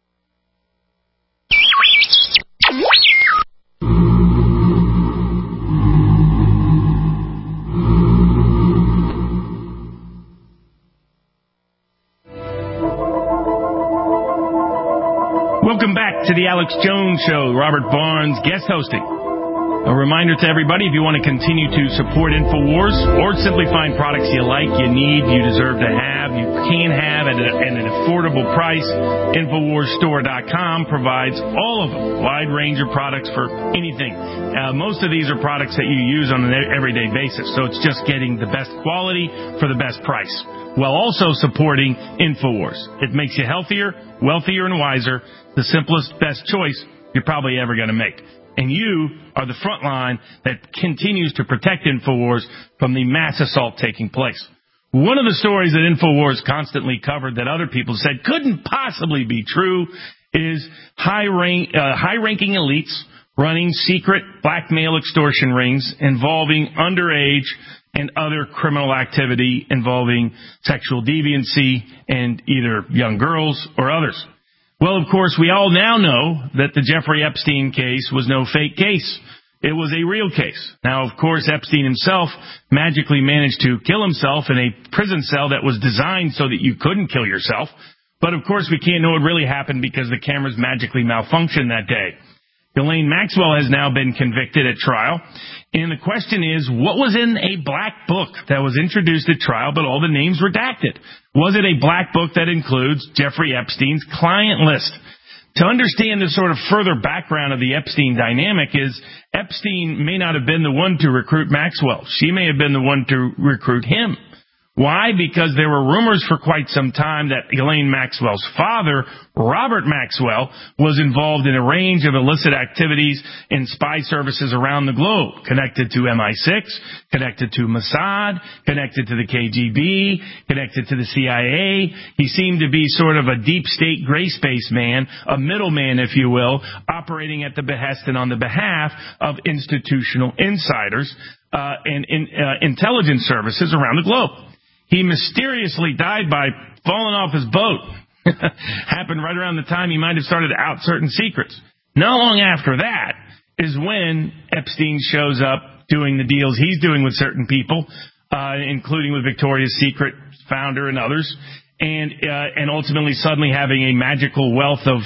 Welcome back to the Alex Jones Show. Robert Barnes guest hosting. A reminder to everybody, if you want to continue to support InfoWars or simply find products you like, you need, you deserve to have, you can have at an affordable price, InfoWarsStore.com provides all of them, wide range of products for anything. Most of these are products that you use on an everyday basis, so it's just getting the best quality for the best price, while also supporting InfoWars. It makes you healthier, wealthier, and wiser, the simplest, best choice you're probably ever going to make. And you are the front line that continues to protect InfoWars from the mass assault taking place. One of the stories that InfoWars constantly covered that other people said couldn't possibly be true is high-ranking elites running secret blackmail extortion rings involving underage and other criminal activity involving sexual deviancy and either young girls or others. Well, of course, we all now know that the Jeffrey Epstein case was no fake case. It was a real case. Now, of course, Epstein himself magically managed to kill himself in a prison cell that was designed so that you couldn't kill yourself. But, of course, we can't know what really happened because the cameras magically malfunctioned that day. Ghislaine Maxwell has now been convicted at trial. And the question is, what was in a black book that was introduced at trial, but all the names redacted? Was it a black book that includes Jeffrey Epstein's client list? To understand the sort of further background of the Epstein dynamic is Epstein may not have been the one to recruit Maxwell. She may have been the one to recruit him. Why? Because there were rumors for quite some time that Ghislaine Maxwell's father, Robert Maxwell, was involved in a range of illicit activities in spy services around the globe, connected to MI6, connected to Mossad, connected to the KGB, connected to the CIA. He seemed to be sort of a deep state gray space man, a middleman, if you will, operating at the behest and on the behalf of institutional insiders and intelligence services around the globe. He mysteriously died by falling off his boat. Happened right around the time he might have started to out certain secrets. Not long after that is when Epstein shows up doing the deals he's doing with certain people, including with Victoria's Secret founder and others, and ultimately suddenly having a magical life of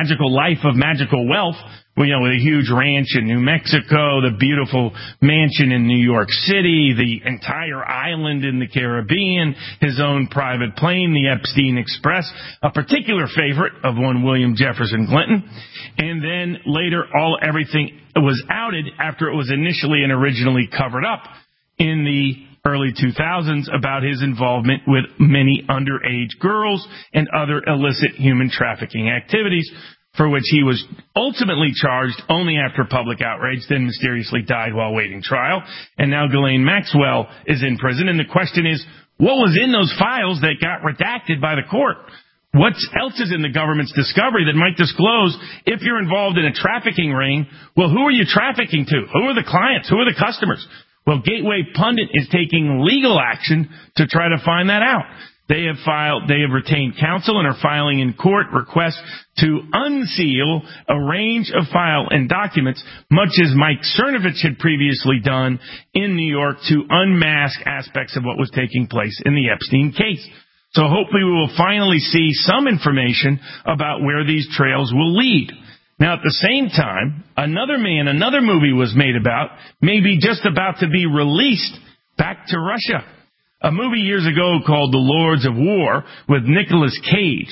magical wealth. With a huge ranch in New Mexico, the beautiful mansion in New York City, the entire island in the Caribbean, his own private plane, the Epstein Express, a particular favorite of one William Jefferson Clinton. And then later, everything was outed after it was initially and originally covered up in the early 2000s about his involvement with many underage girls and other illicit human trafficking activities, for which he was ultimately charged only after public outrage, then mysteriously died while waiting trial. And now Ghislaine Maxwell is in prison. And the question is, what was in those files that got redacted by the court? What else is in the government's discovery that might disclose if you're involved in a trafficking ring? Well, who are you trafficking to? Who are the clients? Who are the customers? Well, Gateway Pundit is taking legal action to try to find that out. They have retained counsel and are filing in court requests to unseal a range of file and documents, much as Mike Cernovich had previously done in New York to unmask aspects of what was taking place in the Epstein case. So hopefully we will finally see some information about where these trails will lead. Now, at the same time, another movie was made about, maybe just about to be released back to Russia. A movie years ago called The Lords of War with Nicolas Cage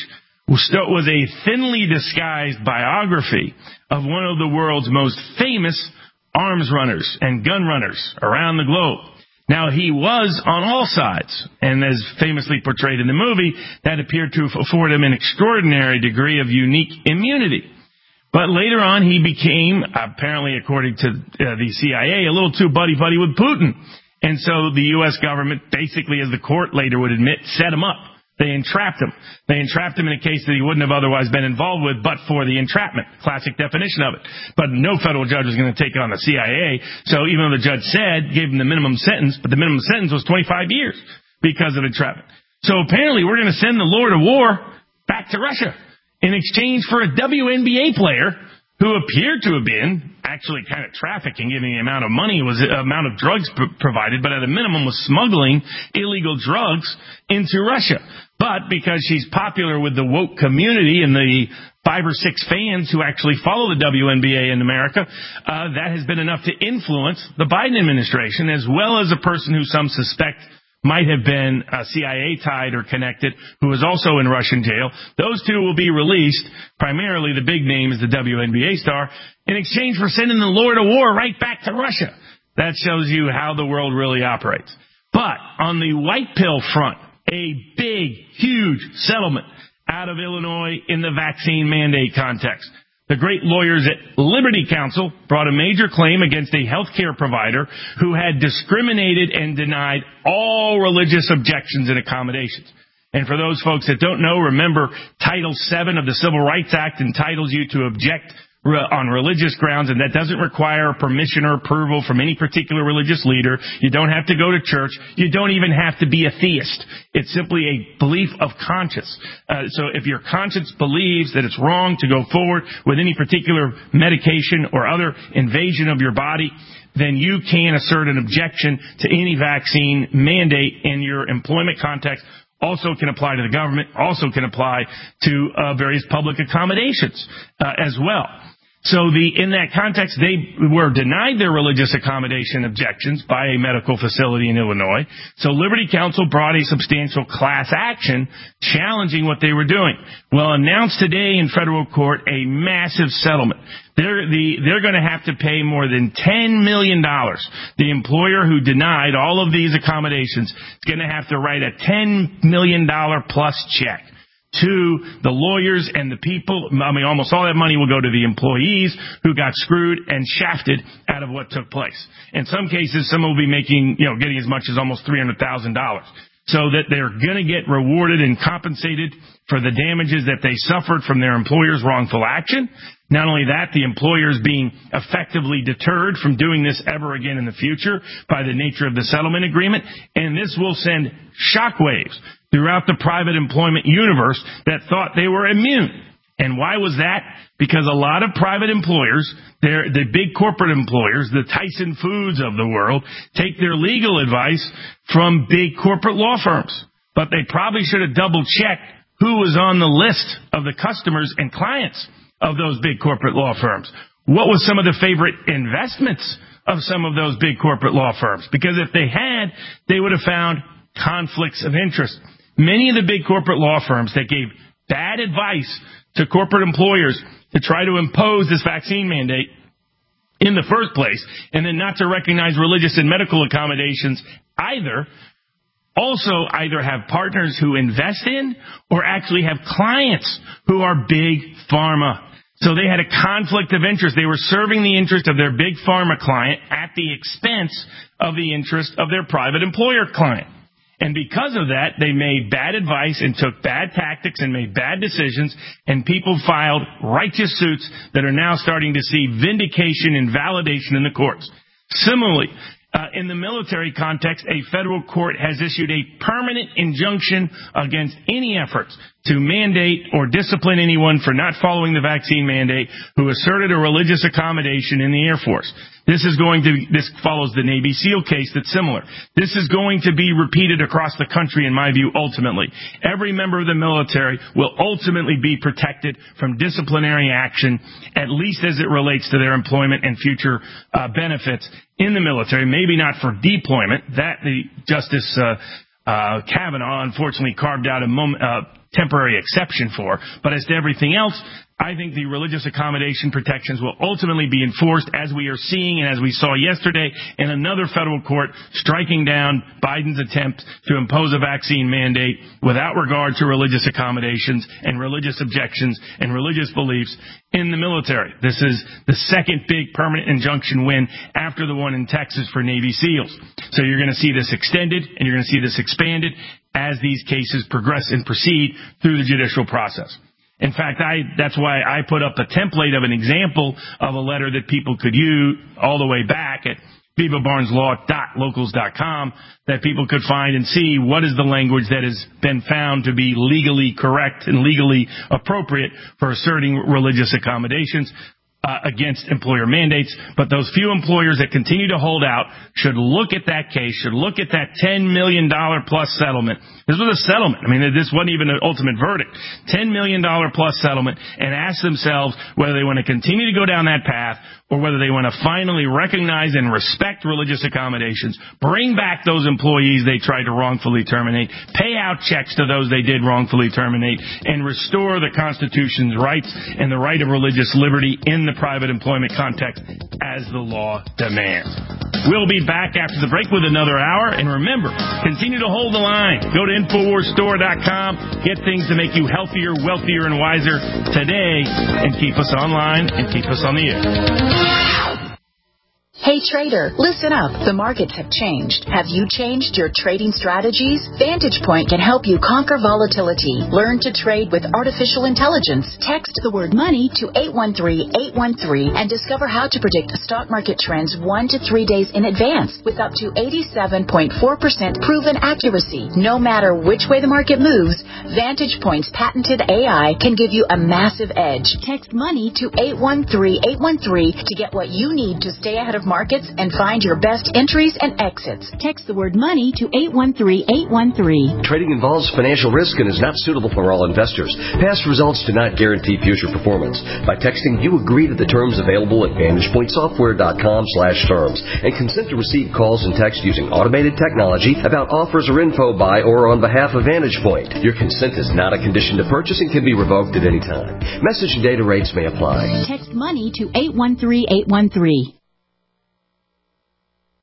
was a thinly disguised biography of one of the world's most famous arms runners and gun runners around the globe. Now, he was on all sides, and as famously portrayed in the movie, that appeared to afford him an extraordinary degree of unique immunity. But later on, he became, apparently according to the CIA, a little too buddy-buddy with Putin. And so the U.S. government, basically, as the court later would admit, set him up. They entrapped him. They entrapped him in a case that he wouldn't have otherwise been involved with but for the entrapment. Classic definition of it. But no federal judge was going to take it on the CIA. So even though the judge gave him the minimum sentence, but the minimum sentence was 25 years because of entrapment. So apparently we're going to send the Lord of War back to Russia in exchange for a WNBA player who appeared to have been actually kind of trafficking, given the amount of money, amount of drugs provided, but at a minimum was smuggling illegal drugs into Russia. But because she's popular with the woke community and the 5 or 6 fans who actually follow the WNBA in America, that has been enough to influence the Biden administration, as well as a person who some suspect might have been CIA-tied or connected, who is also in Russian jail. Those two will be released. Primarily, the big name is the WNBA star, in exchange for sending the Lord of War right back to Russia. That shows you how the world really operates. But on the white pill front, a big, huge settlement out of Illinois in the vaccine mandate context. The great lawyers at Liberty Counsel brought a major claim against a healthcare provider who had discriminated and denied all religious objections and accommodations. And for those folks that don't know, remember Title VII of the Civil Rights Act entitles you to object on religious grounds, and that doesn't require permission or approval from any particular religious leader. You don't have to go to church. You don't even have to be a theist. It's simply a belief of conscience. So if your conscience believes that it's wrong to go forward with any particular medication or other invasion of your body, then you can assert an objection to any vaccine mandate in your employment context also can apply to the government, also can apply to various public accommodations as well. So in that context, they were denied their religious accommodation objections by a medical facility in Illinois. So Liberty Counsel brought a substantial class action challenging what they were doing. Well, announced today in federal court a massive settlement. They're going to have to pay more than $10 million. The employer who denied all of these accommodations is going to have to write a $10 million plus check to the lawyers and the people. I mean, almost all that money will go to the employees who got screwed and shafted out of what took place. In some cases, some will be making, getting as much as almost $300,000. So that they're going to get rewarded and compensated for the damages that they suffered from their employer's wrongful action. Not only that, the employers being effectively deterred from doing this ever again in the future by the nature of the settlement agreement. And this will send shockwaves throughout the private employment universe that thought they were immune. And why was that? Because a lot of private employers, the big corporate employers, the Tyson Foods of the world, take their legal advice from big corporate law firms. But they probably should have double-checked who was on the list of the customers and clients of those big corporate law firms. What was some of the favorite investments of some of those big corporate law firms? Because if they had, they would have found conflicts of interest. Many of the big corporate law firms that gave bad advice to corporate employers to try to impose this vaccine mandate in the first place, and then not to recognize religious and medical accommodations either, also either have partners who invest in or actually have clients who are big pharma. So they had a conflict of interest. They were serving the interest of their big pharma client at the expense of the interest of their private employer client. And because of that, they made bad advice and took bad tactics and made bad decisions, and people filed righteous suits that are now starting to see vindication and validation in the courts. Similarly, in the military context, a federal court has issued a permanent injunction against any efforts to mandate or discipline anyone for not following the vaccine mandate who asserted a religious accommodation in the Air Force. This follows the Navy SEAL case that's similar. This is going to be repeated across the country, in my view, ultimately. Every member of the military will ultimately be protected from disciplinary action, at least as it relates to their employment and future benefits in the military. Maybe not for deployment. That the Justice Kavanaugh unfortunately carved out a temporary exception for. But as to everything else, I think the religious accommodation protections will ultimately be enforced, as we are seeing and as we saw yesterday in another federal court striking down Biden's attempt to impose a vaccine mandate without regard to religious accommodations and religious objections and religious beliefs in the military. This is the second big permanent injunction win after the one in Texas for Navy SEALs. So you're going to see this extended and you're going to see this expanded as these cases progress and proceed through the judicial process. In fact, that's why I put up a template of an example of a letter that people could use all the way back at vivabarneslaw.locals.com that people could find and see what is the language that has been found to be legally correct and legally appropriate for asserting religious accommodations against employer mandates. But those few employers that continue to hold out should look at that case, should look at that $10 million plus settlement. This was a settlement. I mean, this wasn't even an ultimate verdict. $10 million plus settlement, and ask themselves whether they want to continue to go down that path or whether they want to finally recognize and respect religious accommodations, bring back those employees they tried to wrongfully terminate, pay out checks to those they did wrongfully terminate, and restore the Constitution's rights and the right of religious liberty in the private employment context as the law demands. We'll be back after the break with another hour, and remember, continue to hold the line. Go to InfoWarsStore.com, get things to make you healthier, wealthier, and wiser today, and keep us online and keep us on the air. Hey trader, listen up. The markets have changed. Have you changed your trading strategies? Vantage Point can help you conquer volatility. Learn to trade with artificial intelligence. Text the word money to 813-813 and discover how to predict stock market trends 1 to 3 days in advance with up to 87.4% proven accuracy. No matter which way the market moves, Vantage Point's patented AI can give you a massive edge. Text money to 813-813 to get what you need to stay ahead of market markets and find your best entries and exits. Text the word money to 813-813. Trading involves financial risk and is not suitable for all investors. Past results do not guarantee future performance. By texting, you agree to the terms available at VantagePointSoftware.com/terms and consent to receive calls and texts using automated technology about offers or info by or on behalf of Vantage Point. Your consent is not a condition to purchase and can be revoked at any time. Message and data rates may apply. Text money to 813-813.